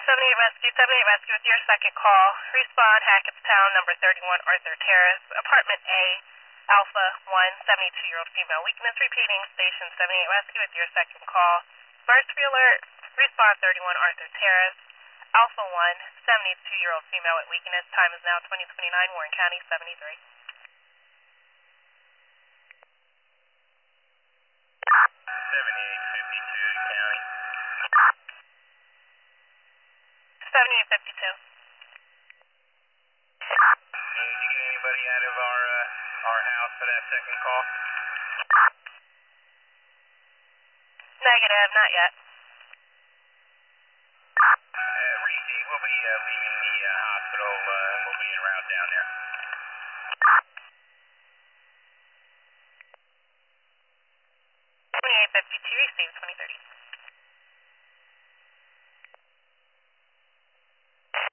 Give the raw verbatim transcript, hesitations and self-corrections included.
seventy-eight Rescue, seventy-eight Rescue with your second call. Respond, Hackettstown, number thirty-one, Arthur Terrace, apartment A, Alpha one, seventy-two-year-old female. Weakness repeating, station seventy-eight Rescue with your second call. Emergency alert, respond thirty-one, Arthur Terrace, Alpha one, seventy-two-year-old female with weakness. Time is now twenty twenty-nine, Warren County, seventy-three. seventy-eight fifty-two, County. seventy-eight fifty-two. Did you get anybody out of our uh, our house for that second call? Negative, not yet. Uh, Reedy, we'll be uh, leaving the uh, hospital uh, and we'll be en route down there.